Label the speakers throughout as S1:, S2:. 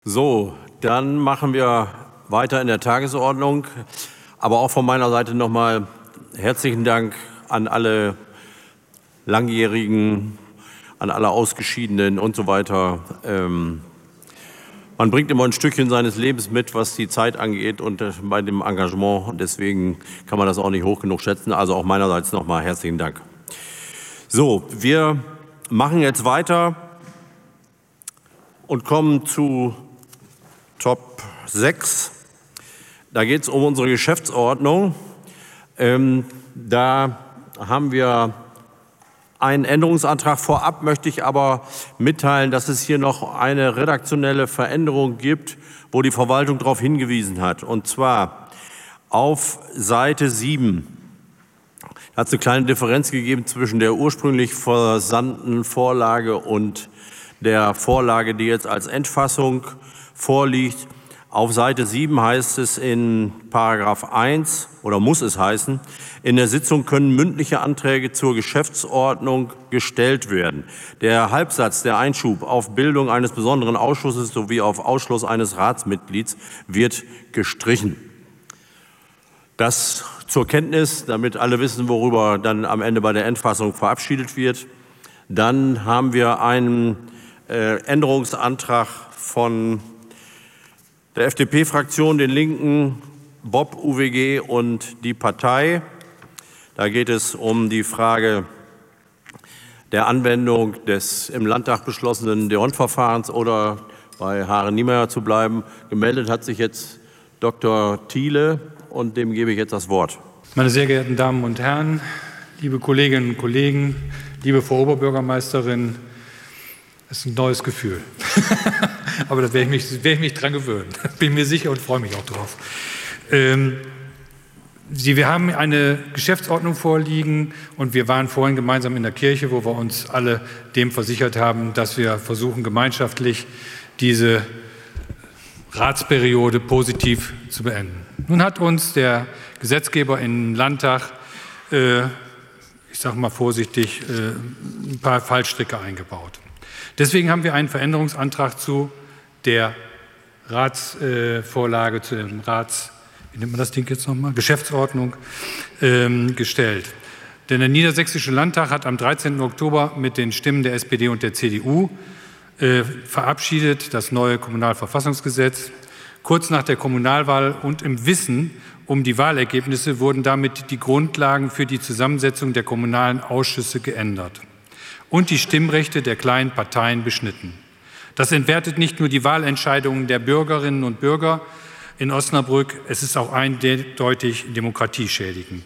S1: So, dann machen wir weiter in der Tagesordnung. Aber auch von meiner Seite nochmal herzlichen Dank an alle Langjährigen, an alle Ausgeschiedenen und so weiter. Man bringt immer ein Stückchen seines Lebens mit, was die Zeit angeht und bei dem Engagement. Und deswegen kann man das auch nicht hoch genug schätzen. Also auch meinerseits nochmal herzlichen Dank. So, wir machen jetzt weiter und kommen zu Top 6. Da geht es um unsere Geschäftsordnung. Da haben wir einen Änderungsantrag. Vorab möchte ich aber mitteilen, dass es hier noch eine redaktionelle Veränderung gibt, wo die Verwaltung darauf hingewiesen hat. Und zwar auf Seite 7 hat es eine kleine Differenz gegeben zwischen der ursprünglich versandten Vorlage und der Vorlage, die jetzt als Endfassung vorliegt. Auf Seite 7 heißt es in Paragraph 1 oder muss es heißen, in der Sitzung können mündliche Anträge zur Geschäftsordnung gestellt werden. Der Halbsatz, der Einschub auf Bildung eines besonderen Ausschusses sowie auf Ausschluss eines Ratsmitglieds wird gestrichen. Das zur Kenntnis, damit alle wissen, worüber dann am Ende bei der Endfassung verabschiedet wird. Dann haben wir einen Änderungsantrag von der FDP-Fraktion, den Linken, Bob, UWG und die Partei. Da geht es um die Frage der Anwendung des im Landtag beschlossenen D'Hondt-Verfahrens oder bei Hare-Niemeyer zu bleiben. Gemeldet hat sich jetzt Dr. Thiele und dem gebe ich jetzt das Wort.
S2: Meine sehr geehrten Damen und Herren, liebe Kolleginnen und Kollegen, liebe Frau Oberbürgermeisterin, es ist ein neues Gefühl. Aber da werde ich mich dran gewöhnen. Bin mir sicher und freue mich auch drauf. Wir haben eine Geschäftsordnung vorliegen und wir waren vorhin gemeinsam in der Kirche, wo wir uns alle dem versichert haben, dass wir versuchen, gemeinschaftlich diese Ratsperiode positiv zu beenden. Nun hat uns der Gesetzgeber im Landtag, ich sage mal vorsichtig, ein paar Fallstricke eingebaut. Deswegen haben wir einen Veränderungsantrag zu der Ratsvorlage, zu dem wie nennt man das Ding jetzt nochmal? Geschäftsordnung gestellt. Denn der Niedersächsische Landtag hat am 13. Oktober mit den Stimmen der SPD und der CDU verabschiedet das neue Kommunalverfassungsgesetz. Kurz nach der Kommunalwahl und im Wissen um die Wahlergebnisse wurden damit die Grundlagen für die Zusammensetzung der kommunalen Ausschüsse geändert und die Stimmrechte der kleinen Parteien beschnitten. Das entwertet nicht nur die Wahlentscheidungen der Bürgerinnen und Bürger in Osnabrück, es ist auch eindeutig demokratieschädigend.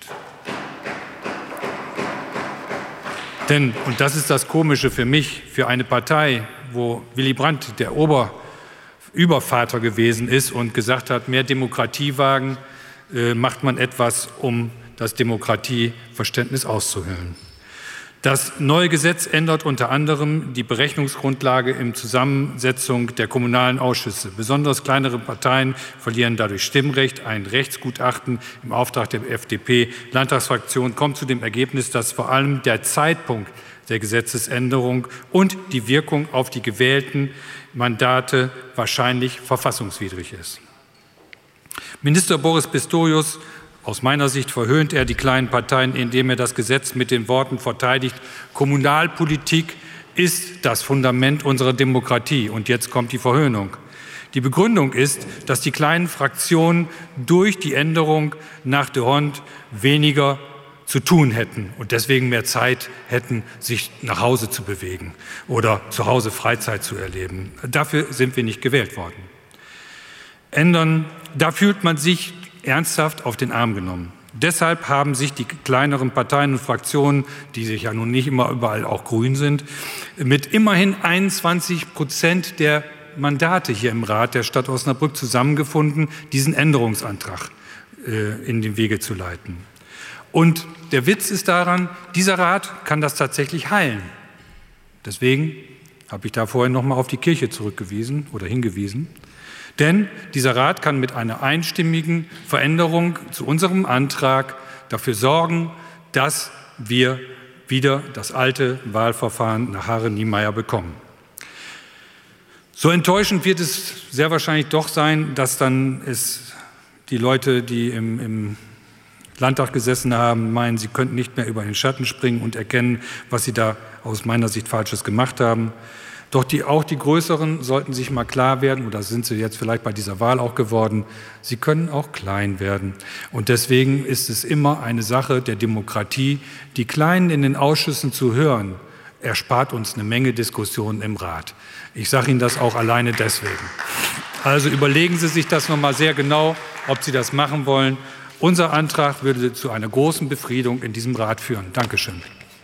S2: Denn, und das ist das Komische für mich, für eine Partei, wo Willy Brandt der Übervater gewesen ist und gesagt hat, mehr Demokratie wagen, macht man etwas, um das Demokratieverständnis auszuhöhlen. Das neue Gesetz ändert unter anderem die Berechnungsgrundlage in Zusammensetzung der kommunalen Ausschüsse. Besonders kleinere Parteien verlieren dadurch Stimmrecht. Ein Rechtsgutachten im Auftrag der FDP-Landtagsfraktion kommt zu dem Ergebnis, dass vor allem der Zeitpunkt der Gesetzesänderung und die Wirkung auf die gewählten Mandate wahrscheinlich verfassungswidrig ist. Minister Boris Pistorius, aus meiner Sicht verhöhnt er die kleinen Parteien, indem er das Gesetz mit den Worten verteidigt, Kommunalpolitik ist das Fundament unserer Demokratie. Und jetzt kommt die Verhöhnung. Die Begründung ist, dass die kleinen Fraktionen durch die Änderung nach D'Hondt weniger zu tun hätten und deswegen mehr Zeit hätten, sich nach Hause zu bewegen oder zu Hause Freizeit zu erleben. Dafür sind wir nicht gewählt worden. Da fühlt man sich ernsthaft auf den Arm genommen. Deshalb haben sich die kleineren Parteien und Fraktionen, die sich ja nun nicht immer überall auch grün sind, mit immerhin 21% der Mandate hier im Rat der Stadt Osnabrück zusammengefunden, diesen Änderungsantrag in den Wege zu leiten. Und der Witz ist daran, dieser Rat kann das tatsächlich heilen. Deswegen habe ich da vorhin noch mal auf die Kirche hingewiesen. Denn dieser Rat kann mit einer einstimmigen Veränderung zu unserem Antrag dafür sorgen, dass wir wieder das alte Wahlverfahren nach Hare-Niemeyer bekommen. So enttäuschend wird es sehr wahrscheinlich doch sein, dass dann die Leute, die im Landtag gesessen haben, meinen, sie könnten nicht mehr über den Schatten springen und erkennen, was sie da aus meiner Sicht Falsches gemacht haben. Doch auch die Größeren sollten sich mal klar werden, oder sind sie jetzt vielleicht bei dieser Wahl auch geworden, sie können auch klein werden. Und deswegen ist es immer eine Sache der Demokratie, die Kleinen in den Ausschüssen zu hören, erspart uns eine Menge Diskussionen im Rat. Ich sage Ihnen das auch alleine deswegen. Also überlegen Sie sich das noch mal sehr genau, ob Sie das machen wollen. Unser Antrag würde zu einer großen Befriedung in diesem Rat führen. Dankeschön.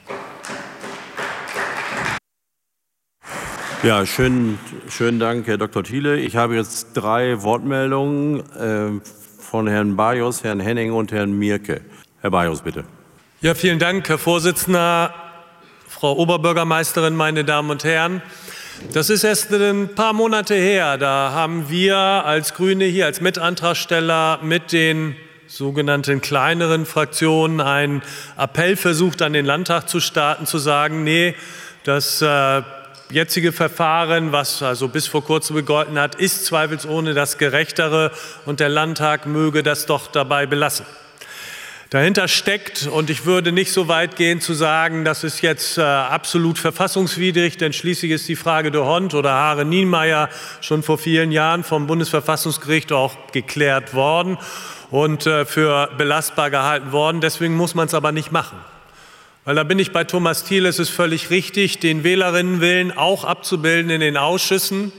S1: Ja, schönen Dank, Herr Dr. Thiele. Ich habe jetzt 3 Wortmeldungen von Herrn Bajos, Herrn Henning und Herrn Mierke. Herr Bajos, bitte.
S3: Ja, vielen Dank, Herr Vorsitzender, Frau Oberbürgermeisterin, meine Damen und Herren. Das ist erst ein paar Monate her. Da haben wir als Grüne hier als Mitantragsteller mit den sogenannten kleineren Fraktionen einen Appell versucht, an den Landtag zu starten, zu sagen, nee, das jetzige Verfahren, was also bis vor kurzem gegolten hat, ist zweifelsohne das Gerechtere und der Landtag möge das doch dabei belassen. Dahinter steckt, und ich würde nicht so weit gehen zu sagen, das ist jetzt absolut verfassungswidrig, denn schließlich ist die Frage de Hond oder Hare-Niemeyer schon vor vielen Jahren vom Bundesverfassungsgericht auch geklärt worden und für belastbar gehalten worden. Deswegen muss man es aber nicht machen. Weil da bin ich bei Thomas Thiele, es ist völlig richtig, den Wählerinnenwillen auch abzubilden in den Ausschüssen.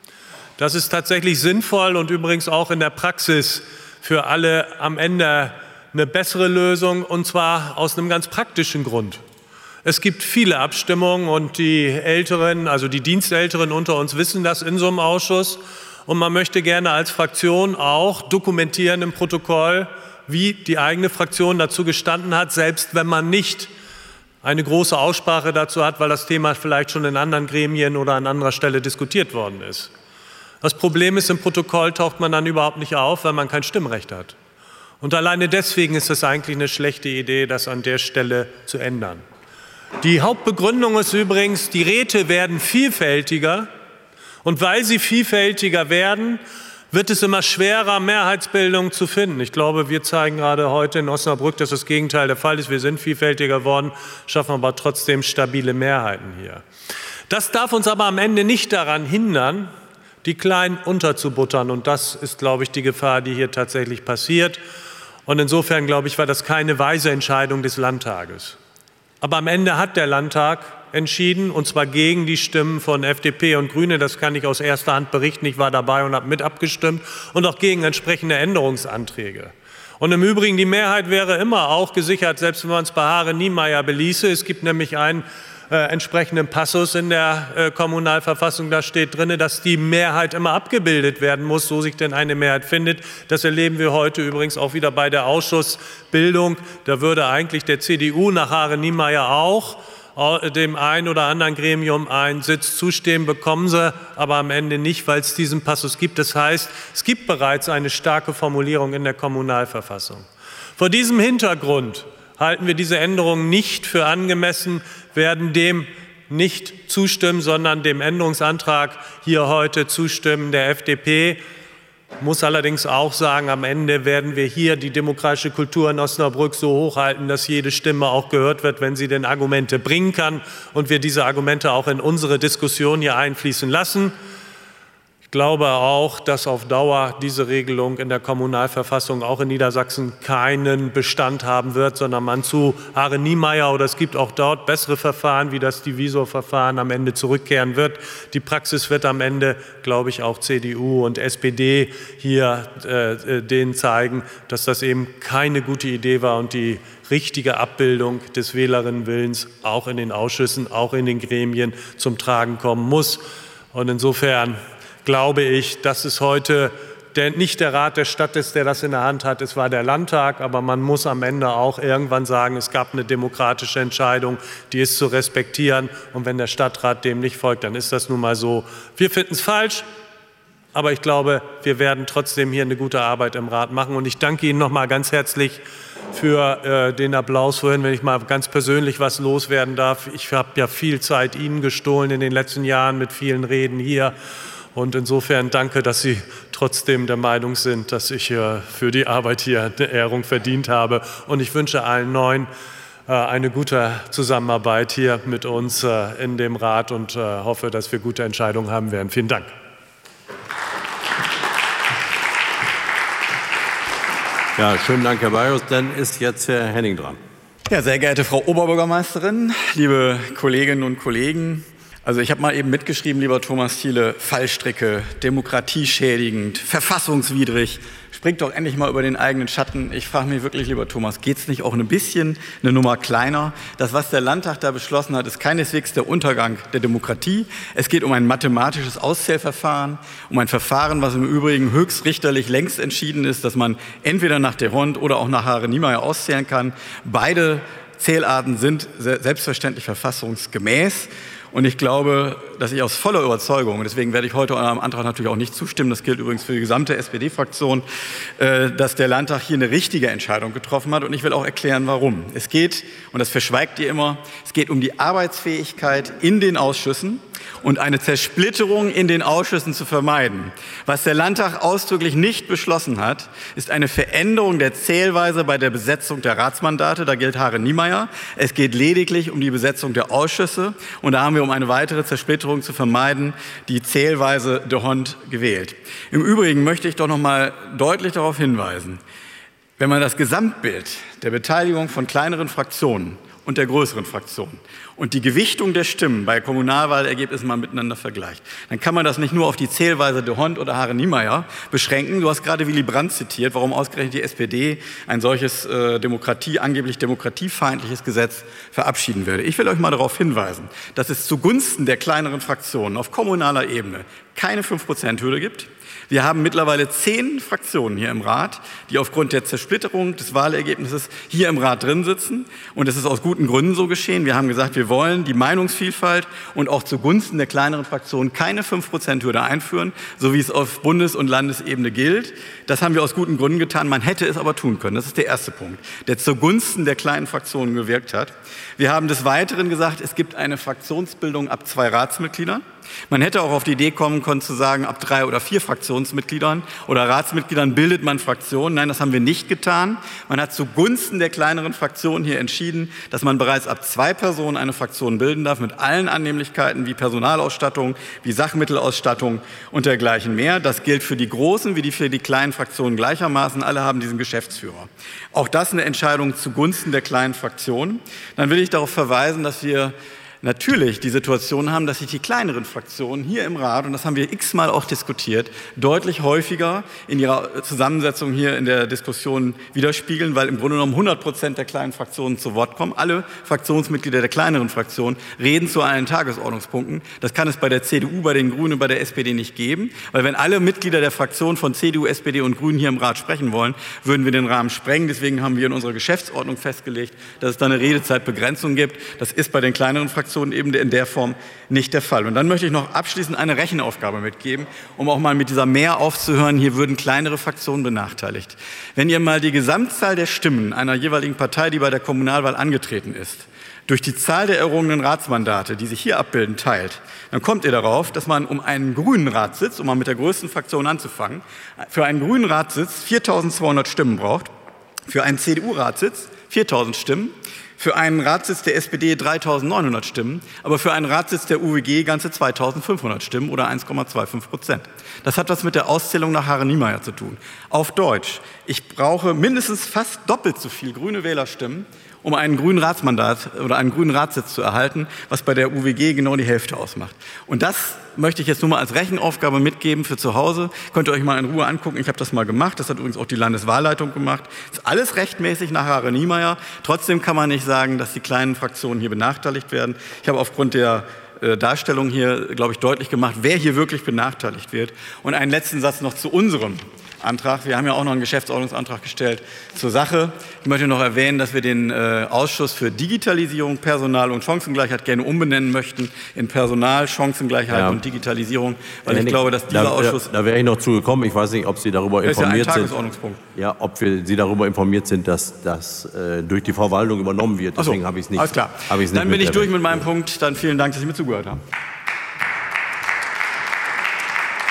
S3: Das ist tatsächlich sinnvoll und übrigens auch in der Praxis für alle am Ende eine bessere Lösung, und zwar aus einem ganz praktischen Grund. Es gibt viele Abstimmungen und die Älteren, also die Dienstälteren unter uns wissen das in so einem Ausschuss. Und man möchte gerne als Fraktion auch dokumentieren im Protokoll, wie die eigene Fraktion dazu gestanden hat, selbst wenn man nicht eine große Aussprache dazu hat, weil das Thema vielleicht schon in anderen Gremien oder an anderer Stelle diskutiert worden ist. Das Problem ist, im Protokoll taucht man dann überhaupt nicht auf, weil man kein Stimmrecht hat. Und alleine deswegen ist es eigentlich eine schlechte Idee, das an der Stelle zu ändern. Die Hauptbegründung ist übrigens, die Räte werden vielfältiger. Und weil sie vielfältiger werden, wird es immer schwerer, Mehrheitsbildung zu finden. Ich glaube, wir zeigen gerade heute in Osnabrück, dass das Gegenteil der Fall ist. Wir sind vielfältiger geworden, schaffen aber trotzdem stabile Mehrheiten hier. Das darf uns aber am Ende nicht daran hindern, die Kleinen unterzubuttern. Und das ist, glaube ich, die Gefahr, die hier tatsächlich passiert. Und insofern, glaube ich, war das keine weise Entscheidung des Landtages. Aber am Ende hat der Landtag entschieden, und zwar gegen die Stimmen von FDP und Grüne. Das kann ich aus erster Hand berichten. Ich war dabei und habe mit abgestimmt. Und auch gegen entsprechende Änderungsanträge. Und im Übrigen, die Mehrheit wäre immer auch gesichert, selbst wenn man es bei Hare-Niemeyer beließe. Es gibt nämlich einen entsprechenden Passus in der Kommunalverfassung, da steht drin, dass die Mehrheit immer abgebildet werden muss, so sich denn eine Mehrheit findet. Das erleben wir heute übrigens auch wieder bei der Ausschussbildung. Da würde eigentlich der CDU nach Hare-Niemeyer auch dem einen oder anderen Gremium einen Sitz zustimmen, bekommen sie aber am Ende nicht, weil es diesen Passus gibt. Das heißt, es gibt bereits eine starke Formulierung in der Kommunalverfassung. Vor diesem Hintergrund halten wir diese Änderungen nicht für angemessen, werden dem nicht zustimmen, sondern dem Änderungsantrag hier heute zustimmen der FDP. Ich muss allerdings auch sagen, am Ende werden wir hier die demokratische Kultur in Osnabrück so hochhalten, dass jede Stimme auch gehört wird, wenn sie denn Argumente bringen kann und wir diese Argumente auch in unsere Diskussion hier einfließen lassen. Ich glaube auch, dass auf Dauer diese Regelung in der Kommunalverfassung auch in Niedersachsen keinen Bestand haben wird, sondern man zu Hare-Niemeyer oder es gibt auch dort bessere Verfahren wie das Divisor-Verfahren am Ende zurückkehren wird. Die Praxis wird am Ende, glaube ich, auch CDU und SPD hier denen zeigen, dass das eben keine gute Idee war und die richtige Abbildung des Wählerinnenwillens auch in den Ausschüssen, auch in den Gremien zum Tragen kommen muss. Und insofern glaube ich, dass es heute nicht der Rat der Stadt ist, der das in der Hand hat. Es war der Landtag, aber man muss am Ende auch irgendwann sagen, es gab eine demokratische Entscheidung, die ist zu respektieren. Und wenn der Stadtrat dem nicht folgt, dann ist das nun mal so. Wir finden es falsch, aber ich glaube, wir werden trotzdem hier eine gute Arbeit im Rat machen. Und ich danke Ihnen noch mal ganz herzlich für den Applaus vorhin, wenn ich mal ganz persönlich was loswerden darf. Ich habe ja viel Zeit Ihnen gestohlen in den letzten Jahren mit vielen Reden hier. Und insofern danke, dass Sie trotzdem der Meinung sind, dass ich für die Arbeit hier eine Ehrung verdient habe. Und ich wünsche allen Neuen eine gute Zusammenarbeit hier mit uns in dem Rat und hoffe, dass wir gute Entscheidungen haben werden. Vielen Dank.
S1: Ja, schönen Dank, Herr Bajus. Dann ist jetzt Herr Henning dran.
S4: Ja, sehr geehrte Frau Oberbürgermeisterin, liebe Kolleginnen und Kollegen. Also ich habe mal eben mitgeschrieben, lieber Thomas Thiele, Fallstricke, demokratieschädigend, verfassungswidrig. Springt doch endlich mal über den eigenen Schatten. Ich frage mich wirklich, lieber Thomas, geht es nicht auch ein bisschen eine Nummer kleiner? Das, was der Landtag da beschlossen hat, ist keineswegs der Untergang der Demokratie. Es geht um ein mathematisches Auszählverfahren, um ein Verfahren, was im Übrigen höchstrichterlich längst entschieden ist, dass man entweder nach D'Hondt oder auch nach Hare-Niemeyer auszählen kann. Beide Zählarten sind selbstverständlich verfassungsgemäß. Und ich glaube, dass ich aus voller Überzeugung, und deswegen werde ich heute eurem Antrag natürlich auch nicht zustimmen, das gilt übrigens für die gesamte SPD-Fraktion, dass der Landtag hier eine richtige Entscheidung getroffen hat. Und ich will auch erklären, warum. Es geht, und das verschweigt ihr immer, es geht um die Arbeitsfähigkeit in den Ausschüssen und eine Zersplitterung in den Ausschüssen zu vermeiden. Was der Landtag ausdrücklich nicht beschlossen hat, ist eine Veränderung der Zählweise bei der Besetzung der Ratsmandate. Da gilt Hare-Niemeyer. Es geht lediglich um die Besetzung der Ausschüsse. Und da haben wir, um eine weitere Zersplitterung zu vermeiden, die Zählweise D'Hondt gewählt. Im Übrigen möchte ich doch noch mal deutlich darauf hinweisen, wenn man das Gesamtbild der Beteiligung von kleineren Fraktionen und der größeren Fraktionen und die Gewichtung der Stimmen bei Kommunalwahlergebnissen mal miteinander vergleicht, dann kann man das nicht nur auf die Zählweise D'Hondt oder Hare-Niemeyer beschränken. Du hast gerade Willy Brandt zitiert, warum ausgerechnet die SPD ein solches angeblich demokratiefeindliches Gesetz verabschieden würde. Ich will euch mal darauf hinweisen, dass es zugunsten der kleineren Fraktionen auf kommunaler Ebene keine 5%-Hürde gibt. Wir haben mittlerweile 10 Fraktionen hier im Rat, die aufgrund der Zersplitterung des Wahlergebnisses hier im Rat drin sitzen. Und es ist aus guten Gründen so geschehen. Wir haben gesagt, wir wollen die Meinungsvielfalt und auch zugunsten der kleineren Fraktionen keine 5%-Hürde einführen, so wie es auf Bundes- und Landesebene gilt. Das haben wir aus guten Gründen getan. Man hätte es aber tun können. Das ist der erste Punkt, der zugunsten der kleinen Fraktionen gewirkt hat. Wir haben des Weiteren gesagt, es gibt eine Fraktionsbildung ab 2 Ratsmitgliedern. Man hätte auch auf die Idee kommen können zu sagen, ab 3 oder 4 Fraktionsmitgliedern oder Ratsmitgliedern bildet man Fraktionen. Nein, das haben wir nicht getan. Man hat zugunsten der kleineren Fraktionen hier entschieden, dass man bereits ab 2 Personen eine Fraktion bilden darf, mit allen Annehmlichkeiten wie Personalausstattung, wie Sachmittelausstattung und dergleichen mehr. Das gilt für die großen wie für die kleinen Fraktionen gleichermaßen. Alle haben diesen Geschäftsführer. Auch das eine Entscheidung zugunsten der kleinen Fraktionen. Dann will ich darauf verweisen, dass wir natürlich die Situation haben, dass sich die kleineren Fraktionen hier im Rat, und das haben wir x-mal auch diskutiert, deutlich häufiger in ihrer Zusammensetzung hier in der Diskussion widerspiegeln, weil im Grunde genommen 100% der kleinen Fraktionen zu Wort kommen. Alle Fraktionsmitglieder der kleineren Fraktionen reden zu allen Tagesordnungspunkten. Das kann es bei der CDU, bei den Grünen und bei der SPD nicht geben, weil wenn alle Mitglieder der Fraktionen von CDU, SPD und Grünen hier im Rat sprechen wollen, würden wir den Rahmen sprengen. Deswegen haben wir in unserer Geschäftsordnung festgelegt, dass es da eine Redezeitbegrenzung gibt. Das ist bei den kleineren Fraktionen eben in der Form nicht der Fall. Und dann möchte ich noch abschließend eine Rechenaufgabe mitgeben, um auch mal mit dieser Mehr aufzuhören, hier würden kleinere Fraktionen benachteiligt. Wenn ihr mal die Gesamtzahl der Stimmen einer jeweiligen Partei, die bei der Kommunalwahl angetreten ist, durch die Zahl der errungenen Ratsmandate, die sich hier abbilden, teilt, dann kommt ihr darauf, dass man um einen grünen Ratssitz, um mal mit der größten Fraktion anzufangen, für einen grünen Ratssitz 4.200 Stimmen braucht, für einen CDU-Ratssitz 4.000 Stimmen, für einen Ratssitz der SPD 3.900 Stimmen, aber für einen Ratssitz der UWG ganze 2.500 Stimmen oder 1,25%. Das hat was mit der Auszählung nach Hare-Niemeyer zu tun. Auf Deutsch, ich brauche mindestens fast doppelt so viel grüne Wählerstimmen, um einen grünen Ratsmandat oder einen grünen Ratssitz zu erhalten, was bei der UWG genau die Hälfte ausmacht. Und das möchte ich jetzt nur mal als Rechenaufgabe mitgeben für zu Hause. Könnt ihr euch mal in Ruhe angucken. Ich habe das mal gemacht. Das hat übrigens auch die Landeswahlleitung gemacht. Ist alles rechtmäßig nach Hare-Niemeyer. Trotzdem kann man nicht sagen, dass die kleinen Fraktionen hier benachteiligt werden. Ich habe aufgrund der Darstellung hier, glaube ich, deutlich gemacht, wer hier wirklich benachteiligt wird. Und einen letzten Satz noch zu unserem Antrag. Wir haben ja auch noch einen Geschäftsordnungsantrag gestellt zur Sache. Ich möchte noch erwähnen, dass wir den Ausschuss für Digitalisierung, Personal und Chancengleichheit gerne umbenennen möchten in Personal, Chancengleichheit und Digitalisierung, weil ich glaube, dass dieser Ausschuss...
S1: Da wäre ich noch zugekommen. Ich weiß nicht, ob Sie darüber informiert
S4: sind.
S1: Ja, ob Sie darüber informiert sind, dass das durch die Verwaltung übernommen wird. Deswegen habe ich es nicht.
S4: Alles klar. Dann bin ich durch mit meinem Punkt. Dann vielen Dank, dass Sie mir zugehört haben.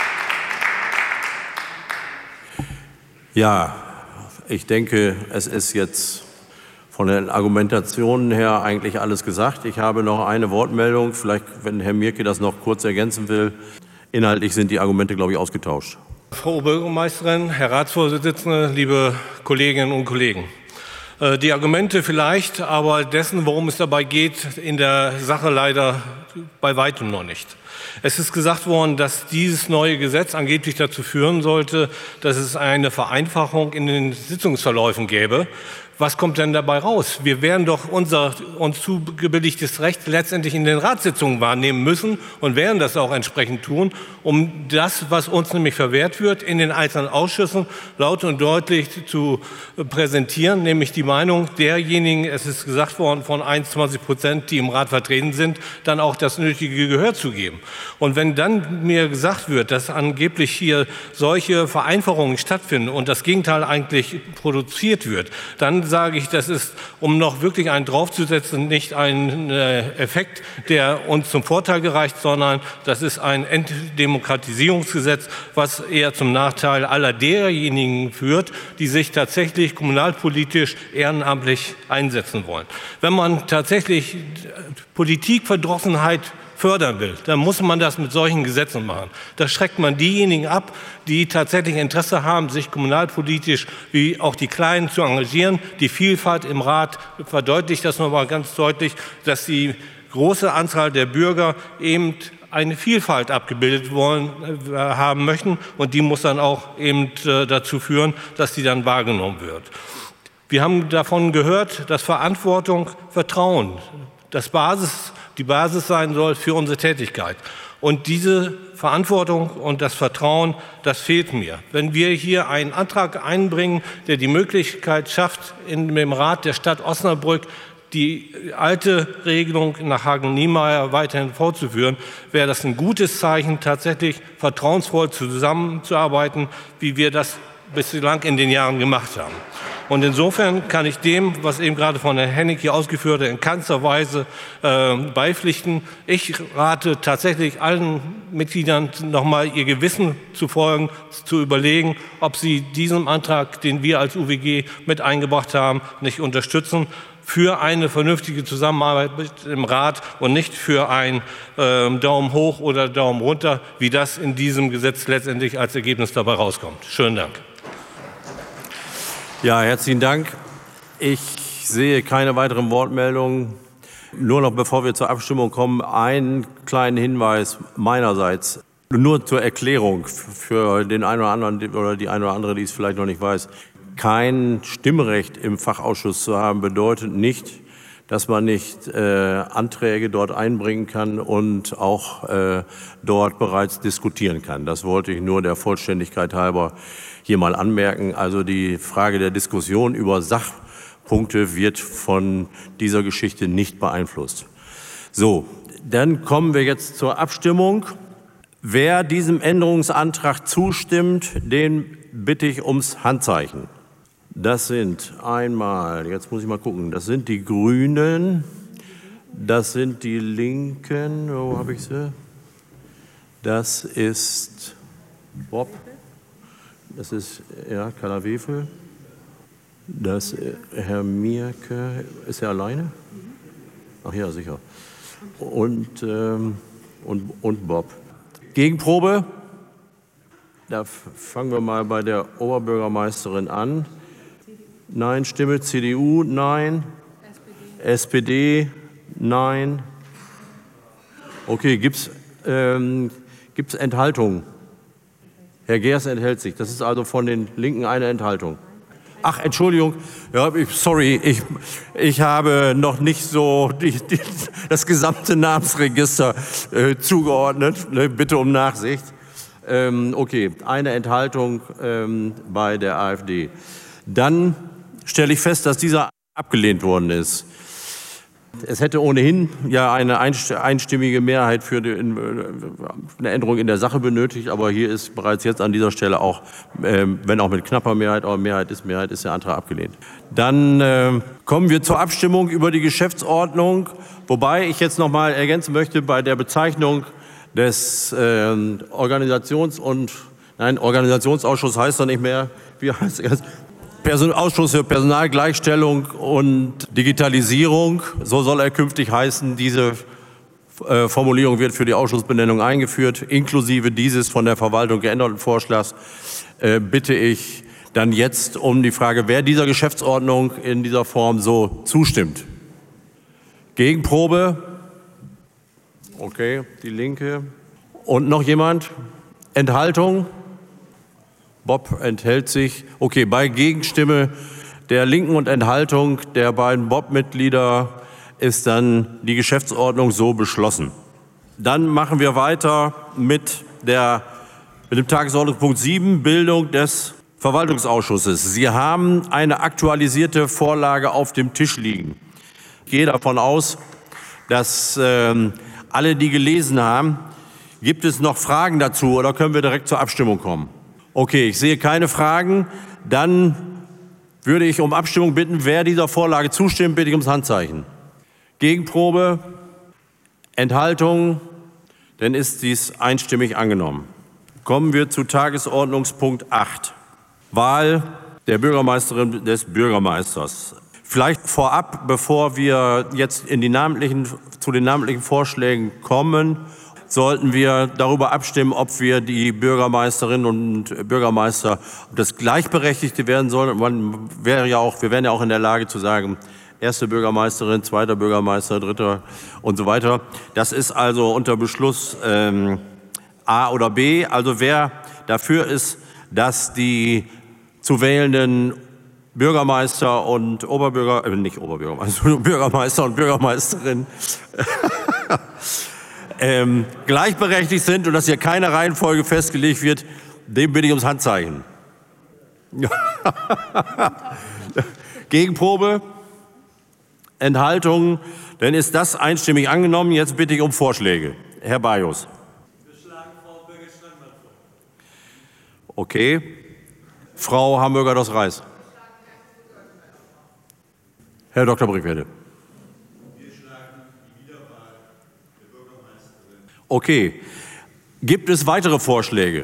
S1: Ja, ich denke, es ist jetzt von den Argumentationen her eigentlich alles gesagt. Ich habe noch eine Wortmeldung, vielleicht, wenn Herr Mierke das noch kurz ergänzen will. Inhaltlich sind die Argumente, glaube ich, ausgetauscht.
S5: Frau Bürgermeisterin, Herr Ratsvorsitzender, liebe Kolleginnen und Kollegen. Die Argumente vielleicht, aber dessen, worum es dabei geht, in der Sache leider bei weitem noch nicht. Es ist gesagt worden, dass dieses neue Gesetz angeblich dazu führen sollte, dass es eine Vereinfachung in den Sitzungsverläufen gäbe. Was kommt denn dabei raus? Wir werden doch unser uns zugebilligtes Recht letztendlich in den Ratssitzungen wahrnehmen müssen und werden das auch entsprechend tun, um das, was uns nämlich verwehrt wird, in den einzelnen Ausschüssen laut und deutlich zu präsentieren, nämlich die Meinung derjenigen, es ist gesagt worden, von 21%, die im Rat vertreten sind, dann auch das nötige Gehör zu geben. Und wenn dann mir gesagt wird, dass angeblich hier solche Vereinfachungen stattfinden und das Gegenteil eigentlich produziert wird, dann sage ich, das ist, um noch wirklich einen draufzusetzen, nicht ein Effekt, der uns zum Vorteil gereicht, sondern das ist ein Entdemokratisierungsgesetz, was eher zum Nachteil aller derjenigen führt, die sich tatsächlich kommunalpolitisch ehrenamtlich einsetzen wollen. Wenn man tatsächlich Politikverdrossenheit fördern will, dann muss man das mit solchen Gesetzen machen. Da schreckt man diejenigen ab, die tatsächlich Interesse haben, sich kommunalpolitisch wie auch die Kleinen zu engagieren. Die Vielfalt im Rat verdeutlicht das nochmal ganz deutlich, dass die große Anzahl der Bürger eben eine Vielfalt abgebildet haben möchten und die muss dann auch eben dazu führen, dass die dann wahrgenommen wird. Wir haben davon gehört, dass Verantwortung, Vertrauen die Basis sein soll für unsere Tätigkeit. Und diese Verantwortung und das Vertrauen, das fehlt mir. Wenn wir hier einen Antrag einbringen, der die Möglichkeit schafft, in dem Rat der Stadt Osnabrück die alte Regelung nach Hagen-Niemeyer weiterhin fortzuführen, wäre das ein gutes Zeichen, tatsächlich vertrauensvoll zusammenzuarbeiten, wie wir das bislang in den Jahren gemacht haben. Und insofern kann ich dem, was eben gerade von Herrn Hennig hier ausgeführt hat, in keinster Weise beipflichten. Ich rate tatsächlich allen Mitgliedern nochmal ihr Gewissen zu folgen, zu überlegen, ob sie diesen Antrag, den wir als UWG mit eingebracht haben, nicht unterstützen für eine vernünftige Zusammenarbeit im Rat und nicht für ein Daumen hoch oder Daumen runter, wie das in diesem Gesetz letztendlich als Ergebnis dabei rauskommt. Schönen Dank.
S1: Ja, herzlichen Dank. Ich sehe keine weiteren Wortmeldungen. Nur noch, bevor wir zur Abstimmung kommen, einen kleinen Hinweis meinerseits. Nur zur Erklärung für den einen oder anderen oder die eine oder andere, die es vielleicht noch nicht weiß. Kein Stimmrecht im Fachausschuss zu haben, bedeutet nicht, dass man nicht Anträge dort einbringen kann und auch dort bereits diskutieren kann. Das wollte ich nur der Vollständigkeit halber hier mal anmerken. Also die Frage der Diskussion über Sachpunkte wird von dieser Geschichte nicht beeinflusst. So, dann kommen wir jetzt zur Abstimmung. Wer diesem Änderungsantrag zustimmt, den bitte ich ums Handzeichen. Das sind einmal, jetzt muss ich mal gucken, das sind die Grünen, das sind die Linken, wo habe ich sie? Das ist Bob, das ist Carla Wefel, das Herr Mierke, ist er alleine? Ach ja, sicher. Und Bob. Gegenprobe? Da fangen wir mal bei der Oberbürgermeisterin an. Nein, Stimme CDU, nein. SPD, nein. Okay, gibt's Enthaltungen? Herr Gers enthält sich. Das ist also von den Linken eine Enthaltung. Ach, Entschuldigung. Ja, sorry, ich habe noch nicht so das gesamte Namensregister zugeordnet. Bitte um Nachsicht. Okay, eine Enthaltung bei der AfD. Dann stelle ich fest, dass dieser abgelehnt worden ist. Es hätte ohnehin ja eine einstimmige Mehrheit für eine Änderung in der Sache benötigt, aber hier ist bereits jetzt an dieser Stelle auch, wenn auch mit knapper Mehrheit, aber Mehrheit ist der Antrag abgelehnt. Dann kommen wir zur Abstimmung über die Geschäftsordnung, wobei ich jetzt noch mal ergänzen möchte, bei der Bezeichnung des Nein, Organisationsausschuss heißt doch nicht mehr. Wie heißt es? Ausschuss für Personalgleichstellung und Digitalisierung. So soll er künftig heißen. Diese Formulierung wird für die Ausschussbenennung eingeführt. Inklusive dieses von der Verwaltung geänderten Vorschlags bitte ich dann jetzt um die Frage, wer dieser Geschäftsordnung in dieser Form so zustimmt. Gegenprobe? Okay, die Linke. Und noch jemand? Enthaltung? Bob enthält sich. Okay, bei Gegenstimme der Linken und Enthaltung der beiden Bob-Mitglieder ist dann die Geschäftsordnung so beschlossen. Dann machen wir weiter mit dem Tagesordnungspunkt 7, Bildung des Verwaltungsausschusses. Sie haben eine aktualisierte Vorlage auf dem Tisch liegen. Ich gehe davon aus, dass alle, die gelesen haben, gibt es noch Fragen dazu oder können wir direkt zur Abstimmung kommen? Okay, ich sehe keine Fragen. Dann würde ich um Abstimmung bitten. Wer dieser Vorlage zustimmt, bitte ich ums Handzeichen. Gegenprobe? Enthaltung? Dann ist dies einstimmig angenommen. Kommen wir zu Tagesordnungspunkt 8. Wahl der Bürgermeisterin des Bürgermeisters. Vielleicht vorab, bevor wir jetzt zu den namentlichen Vorschlägen kommen, sollten wir darüber abstimmen, ob wir die Bürgermeisterinnen und Bürgermeister, ob das Gleichberechtigte werden sollen. Wir wären ja auch in der Lage zu sagen, erste Bürgermeisterin, zweiter Bürgermeister, dritter und so weiter. Das ist also unter Beschluss A oder B. Also wer dafür ist, dass die zu wählenden Bürgermeister und Bürgermeister und Bürgermeisterin gleichberechtigt sind und dass hier keine Reihenfolge festgelegt wird, dem bitte ich ums Handzeichen. Gegenprobe? Enthaltung? Dann ist das einstimmig angenommen. Jetzt bitte ich um Vorschläge. Herr Bajos.
S3: Wir schlagen Frau Birgit-Strangmann vor.
S1: Okay. Frau Hamburger-Doss-Reis. Herr Dr. Brickwede. Okay. Gibt es weitere Vorschläge?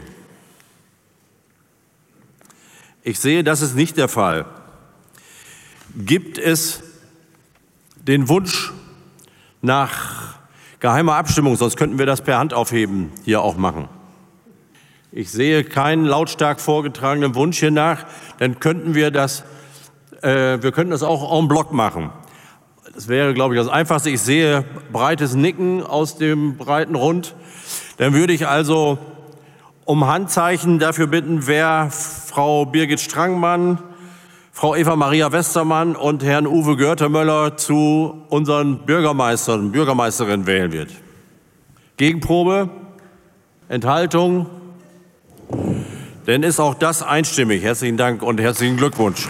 S1: Ich sehe, das ist nicht der Fall. Gibt es den Wunsch nach geheimer Abstimmung? Sonst könnten wir das per Handaufheben hier auch machen. Ich sehe keinen lautstark vorgetragenen Wunsch hier nach. Dann könnten wir das auch en bloc machen. Das wäre, glaube ich, das Einfachste. Ich sehe breites Nicken aus dem breiten Rund. Dann würde ich also um Handzeichen dafür bitten, wer Frau Birgit Strangmann, Frau Eva-Maria Westermann und Herrn Uwe Görtemöller zu unseren Bürgermeistern und Bürgermeisterinnen wählen wird. Gegenprobe? Enthaltung? Dann ist auch das einstimmig. Herzlichen Dank und herzlichen Glückwunsch.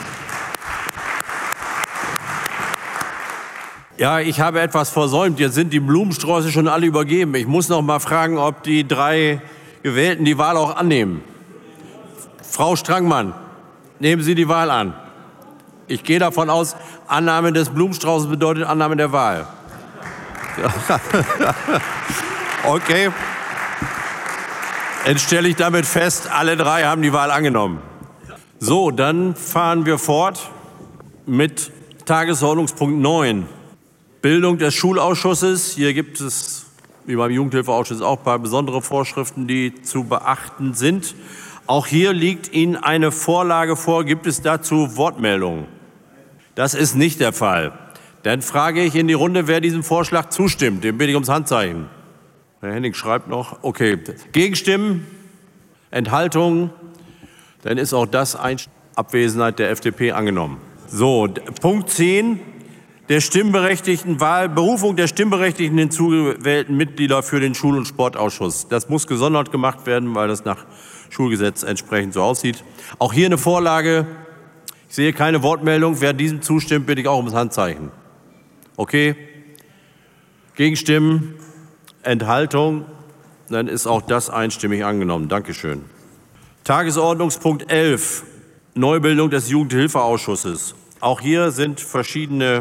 S1: Ja, ich habe etwas versäumt. Jetzt sind die Blumensträuße schon alle übergeben. Ich muss noch mal fragen, ob die 3 Gewählten die Wahl auch annehmen. Frau Strangmann, nehmen Sie die Wahl an. Ich gehe davon aus, Annahme des Blumenstraußes bedeutet Annahme der Wahl. Okay. Dann stelle ich damit fest, alle 3 haben die Wahl angenommen. So, dann fahren wir fort mit Tagesordnungspunkt 9. Bildung des Schulausschusses. Hier gibt es, wie beim Jugendhilfeausschuss, auch ein paar besondere Vorschriften, die zu beachten sind. Auch hier liegt Ihnen eine Vorlage vor. Gibt es dazu Wortmeldungen? Das ist nicht der Fall. Dann frage ich in die Runde, wer diesem Vorschlag zustimmt. Dem bitte ich ums Handzeichen. Herr Henning schreibt noch. Okay. Gegenstimmen? Enthaltungen? Dann ist auch das Abwesenheit der FDP angenommen. So, Punkt 10. Der Berufung der stimmberechtigten hinzugewählten Mitglieder für den Schul- und Sportausschuss. Das muss gesondert gemacht werden, weil das nach Schulgesetz entsprechend so aussieht. Auch hier eine Vorlage. Ich sehe keine Wortmeldung. Wer diesem zustimmt, bitte ich auch ums Handzeichen. Okay. Gegenstimmen? Enthaltung? Dann ist auch das einstimmig angenommen. Dankeschön. Tagesordnungspunkt 11. Neubildung des Jugendhilfeausschusses. Auch hier sind verschiedene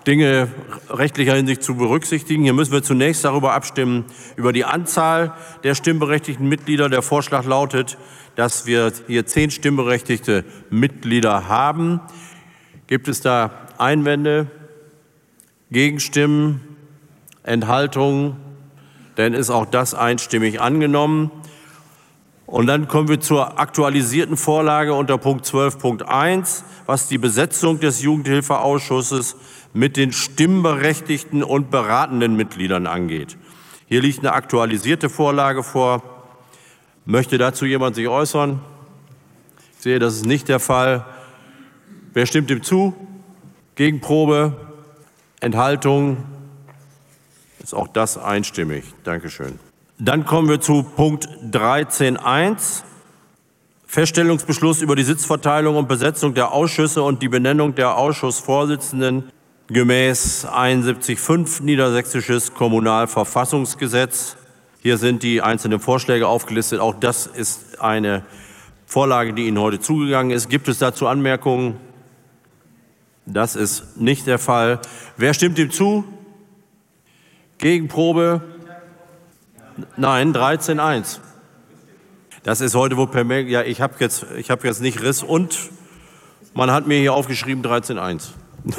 S1: Dinge rechtlicher Hinsicht zu berücksichtigen. Hier müssen wir zunächst darüber abstimmen, über die Anzahl der stimmberechtigten Mitglieder. Der Vorschlag lautet, dass wir hier 10 stimmberechtigte Mitglieder haben. Gibt es da Einwände, Gegenstimmen, Enthaltungen? Dann ist auch das einstimmig angenommen. Und dann kommen wir zur aktualisierten Vorlage unter Punkt 12.1, was die Besetzung des Jugendhilfeausschusses mit den stimmberechtigten und beratenden Mitgliedern angeht. Hier liegt eine aktualisierte Vorlage vor. Möchte dazu jemand sich äußern? Ich sehe, das ist nicht der Fall. Wer stimmt dem zu? Gegenprobe? Enthaltung? Ist auch das einstimmig. Dankeschön. Dann kommen wir zu Punkt 13.1. Feststellungsbeschluss über die Sitzverteilung und Besetzung der Ausschüsse und die Benennung der Ausschussvorsitzenden gemäß 71.5 Niedersächsisches Kommunalverfassungsgesetz. Hier sind die einzelnen Vorschläge aufgelistet. Auch das ist eine Vorlage, die Ihnen heute zugegangen ist. Gibt es dazu Anmerkungen? Das ist nicht der Fall. Wer stimmt dem zu? Gegenprobe? Nein, 13.1. Das ist heute wohl per Mail. Ja, ich habe jetzt nicht Riss und man hat mir hier aufgeschrieben 13.1.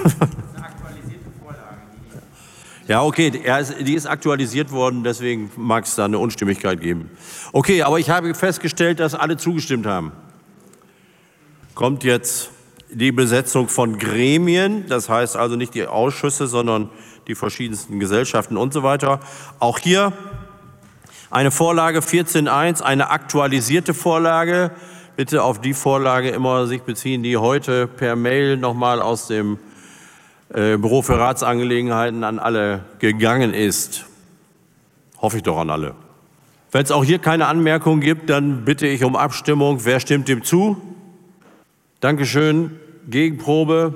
S1: Ja, okay, die ist aktualisiert worden, deswegen mag es da eine Unstimmigkeit geben. Okay, aber ich habe festgestellt, dass alle zugestimmt haben. Kommt jetzt die Besetzung von Gremien, das heißt also nicht die Ausschüsse, sondern die verschiedensten Gesellschaften und so weiter. Auch hier eine Vorlage 14.1, eine aktualisierte Vorlage. Bitte auf die Vorlage immer sich beziehen, die heute per Mail nochmal aus dem Büro für Ratsangelegenheiten an alle gegangen ist. Hoffe ich doch an alle. Wenn es auch hier keine Anmerkungen gibt, dann bitte ich um Abstimmung. Wer stimmt dem zu? Dankeschön. Gegenprobe?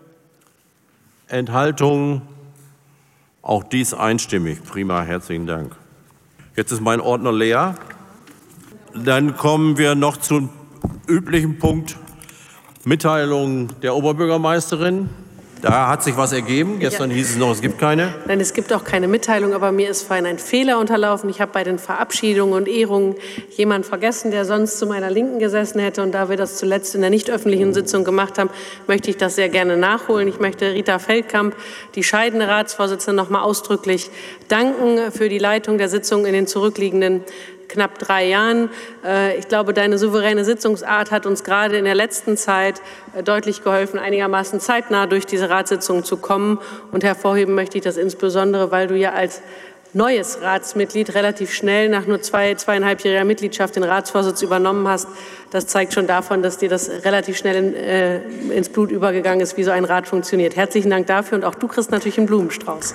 S1: Enthaltung? Auch dies einstimmig. Prima, herzlichen Dank. Jetzt ist mein Ordner leer. Dann kommen wir noch zum üblichen Punkt Mitteilung der Oberbürgermeisterin. Da hat sich was ergeben. Gestern hieß es noch, es gibt keine.
S6: Nein, es gibt auch keine Mitteilung, aber mir ist vorhin ein Fehler unterlaufen. Ich habe bei den Verabschiedungen und Ehrungen jemanden vergessen, der sonst zu meiner Linken gesessen hätte. Und da wir das zuletzt in der nicht öffentlichen Sitzung gemacht haben, möchte ich das sehr gerne nachholen. Ich möchte Rita Feldkamp, die scheidende Ratsvorsitzende, noch mal ausdrücklich danken für die Leitung der Sitzung in den zurückliegenden knapp 3 Jahren. Ich glaube, deine souveräne Sitzungsart hat uns gerade in der letzten Zeit deutlich geholfen, einigermaßen zeitnah durch diese Ratssitzung zu kommen. Und hervorheben möchte ich das insbesondere, weil du ja als neues Ratsmitglied relativ schnell nach nur 2,5-jähriger Mitgliedschaft den Ratsvorsitz übernommen hast. Das zeigt schon davon, dass dir das relativ schnell ins Blut übergegangen ist, wie so ein Rat funktioniert. Herzlichen Dank dafür und auch du kriegst natürlich einen Blumenstrauß.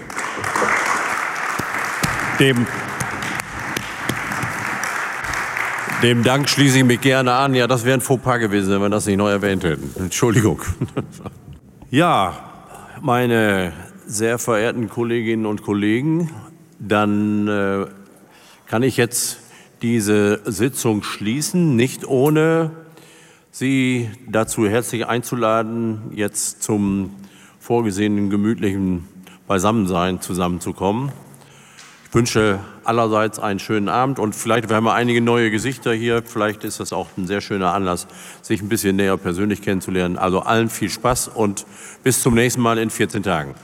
S1: Dem Dank schließe ich mich gerne an. Ja, das wäre ein Fauxpas gewesen, wenn wir das nicht neu erwähnt hätten. Entschuldigung. Ja, meine sehr verehrten Kolleginnen und Kollegen, dann kann ich jetzt diese Sitzung schließen, nicht ohne Sie dazu herzlich einzuladen, jetzt zum vorgesehenen gemütlichen Beisammensein zusammenzukommen. Ich wünsche allerseits einen schönen Abend und vielleicht haben wir einige neue Gesichter hier. Vielleicht ist das auch ein sehr schöner Anlass, sich ein bisschen näher persönlich kennenzulernen. Also allen viel Spaß und bis zum nächsten Mal in 14 Tagen.